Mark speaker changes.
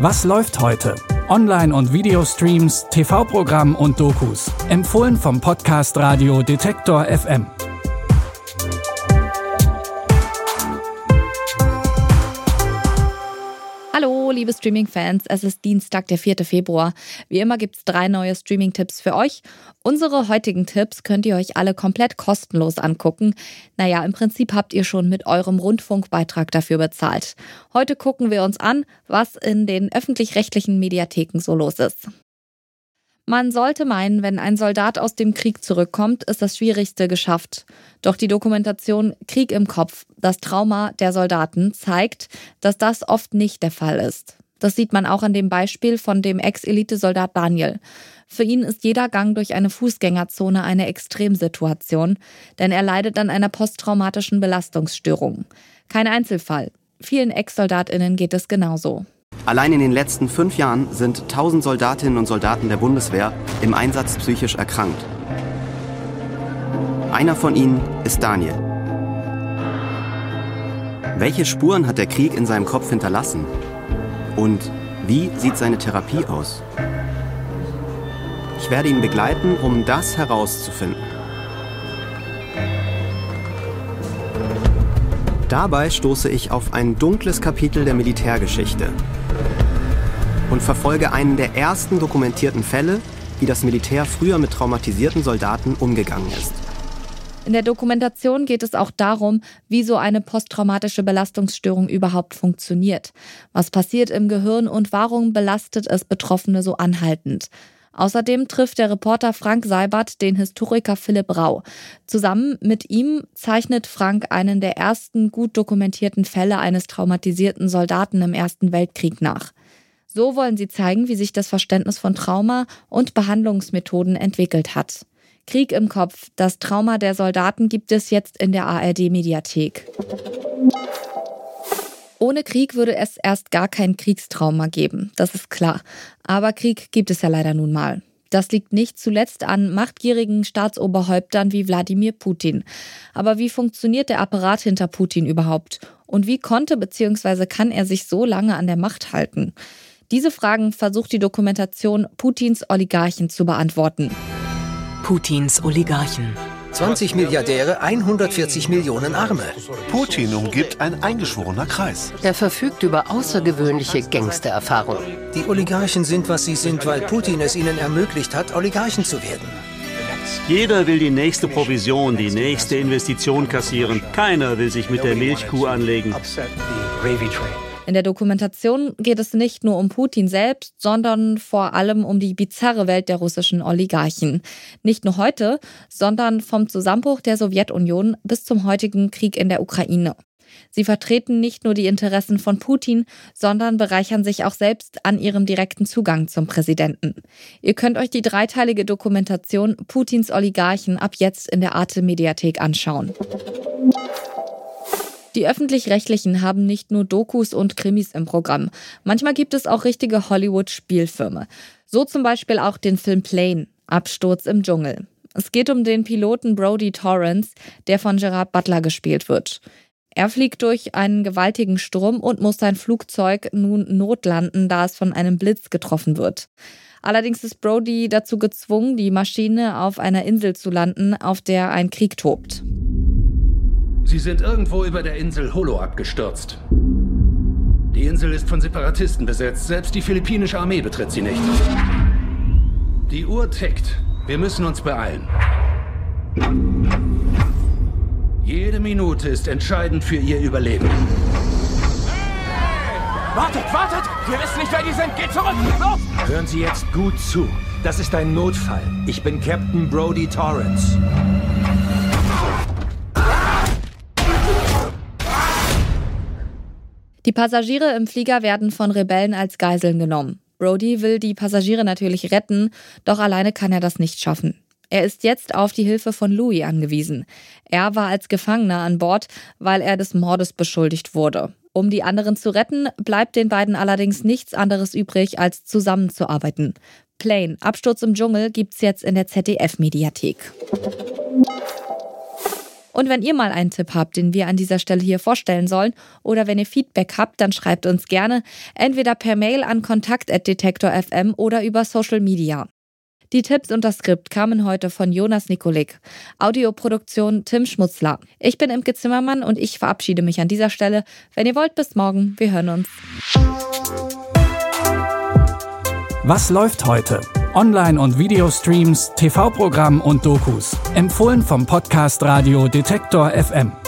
Speaker 1: Was läuft heute? Online- und Videostreams, TV-Programm und Dokus. Empfohlen vom Podcast Radio Detektor FM.
Speaker 2: Hallo, liebe Streaming-Fans, es ist Dienstag, der 4. Februar. Wie immer gibt es 3 neue Streaming-Tipps für euch. Unsere heutigen Tipps könnt ihr euch alle komplett kostenlos angucken. Naja, im Prinzip habt ihr schon mit eurem Rundfunkbeitrag dafür bezahlt. Heute gucken wir uns an, was in den öffentlich-rechtlichen Mediatheken so los ist. Man sollte meinen, wenn ein Soldat aus dem Krieg zurückkommt, ist das Schwierigste geschafft. Doch die Dokumentation Krieg im Kopf, das Trauma der Soldaten, zeigt, dass das oft nicht der Fall ist. Das sieht man auch an dem Beispiel von dem Ex-Elitesoldat Daniel. Für ihn ist jeder Gang durch eine Fußgängerzone eine Extremsituation, denn er leidet an einer posttraumatischen Belastungsstörung. Kein Einzelfall. Vielen Ex-SoldatInnen geht es genauso.
Speaker 3: Allein in den letzten 5 Jahren sind 1000 Soldatinnen und Soldaten der Bundeswehr im Einsatz psychisch erkrankt. Einer von ihnen ist Daniel. Welche Spuren hat der Krieg in seinem Kopf hinterlassen? Und wie sieht seine Therapie aus? Ich werde ihn begleiten, um das herauszufinden. Dabei stoße ich auf ein dunkles Kapitel der Militärgeschichte und verfolge einen der ersten dokumentierten Fälle, wie das Militär früher mit traumatisierten Soldaten umgegangen ist.
Speaker 2: In der Dokumentation geht es auch darum, wie so eine posttraumatische Belastungsstörung überhaupt funktioniert. Was passiert im Gehirn und warum belastet es Betroffene so anhaltend? Außerdem trifft der Reporter Frank Seibert den Historiker Philipp Rau. Zusammen mit ihm zeichnet Frank einen der ersten gut dokumentierten Fälle eines traumatisierten Soldaten im Ersten Weltkrieg nach. So wollen sie zeigen, wie sich das Verständnis von Trauma und Behandlungsmethoden entwickelt hat. Krieg im Kopf, das Trauma der Soldaten gibt es jetzt in der ARD-Mediathek. Ohne Krieg würde es erst gar kein Kriegstrauma geben, das ist klar. Aber Krieg gibt es ja leider nun mal. Das liegt nicht zuletzt an machtgierigen Staatsoberhäuptern wie Wladimir Putin. Aber wie funktioniert der Apparat hinter Putin überhaupt? Und wie konnte bzw. kann er sich so lange an der Macht halten? Diese Fragen versucht die Dokumentation Putins Oligarchen zu beantworten.
Speaker 4: Putins Oligarchen.
Speaker 5: 20 Milliardäre, 140 Millionen Arme.
Speaker 6: Putin umgibt ein eingeschworener Kreis.
Speaker 4: Er verfügt über außergewöhnliche Gangstererfahrung.
Speaker 5: Die Oligarchen sind, was sie sind, weil Putin es ihnen ermöglicht hat, Oligarchen zu werden.
Speaker 7: Jeder will die nächste Provision, die nächste Investition kassieren. Keiner will sich mit der Milchkuh anlegen.
Speaker 2: In der Dokumentation geht es nicht nur um Putin selbst, sondern vor allem um die bizarre Welt der russischen Oligarchen. Nicht nur heute, sondern vom Zusammenbruch der Sowjetunion bis zum heutigen Krieg in der Ukraine. Sie vertreten nicht nur die Interessen von Putin, sondern bereichern sich auch selbst an ihrem direkten Zugang zum Präsidenten. Ihr könnt euch die 3-teilige Dokumentation Putins Oligarchen ab jetzt in der Arte-Mediathek anschauen. Die Öffentlich-Rechtlichen haben nicht nur Dokus und Krimis im Programm. Manchmal gibt es auch richtige Hollywood-Spielfilme. So zum Beispiel auch den Film Plane, Absturz im Dschungel. Es geht um den Piloten Brodie Torrance, der von Gerard Butler gespielt wird. Er fliegt durch einen gewaltigen Sturm und muss sein Flugzeug nun notlanden, da es von einem Blitz getroffen wird. Allerdings ist Brodie dazu gezwungen, die Maschine auf einer Insel zu landen, auf der ein Krieg tobt.
Speaker 8: Sie sind irgendwo über der Insel Holo abgestürzt. Die Insel ist von Separatisten besetzt. Selbst die philippinische Armee betritt sie nicht. Die Uhr tickt. Wir müssen uns beeilen. Jede Minute ist entscheidend für ihr Überleben.
Speaker 9: Wartet! Wir wissen nicht, wer die sind! Geht zurück! Los!
Speaker 5: Hören Sie jetzt gut zu. Das ist ein Notfall. Ich bin Captain Brodie Torrance.
Speaker 2: Die Passagiere im Flieger werden von Rebellen als Geiseln genommen. Brodie will die Passagiere natürlich retten, doch alleine kann er das nicht schaffen. Er ist jetzt auf die Hilfe von Louis angewiesen. Er war als Gefangener an Bord, weil er des Mordes beschuldigt wurde. Um die anderen zu retten, bleibt den beiden allerdings nichts anderes übrig, als zusammenzuarbeiten. Plane, Absturz im Dschungel gibt's jetzt in der ZDF-Mediathek. Und wenn ihr mal einen Tipp habt, den wir an dieser Stelle hier vorstellen sollen, oder wenn ihr Feedback habt, dann schreibt uns gerne entweder per Mail an kontakt@detektor.fm oder über Social Media. Die Tipps und das Skript kamen heute von Jonas Nikolik. Audioproduktion Tim Schmutzler. Ich bin Imke Zimmermann und ich verabschiede mich an dieser Stelle. Wenn ihr wollt, bis morgen. Wir hören uns.
Speaker 1: Was läuft heute? Online- und Videostreams, TV-Programm und Dokus. Empfohlen vom Podcast Radio Detektor FM.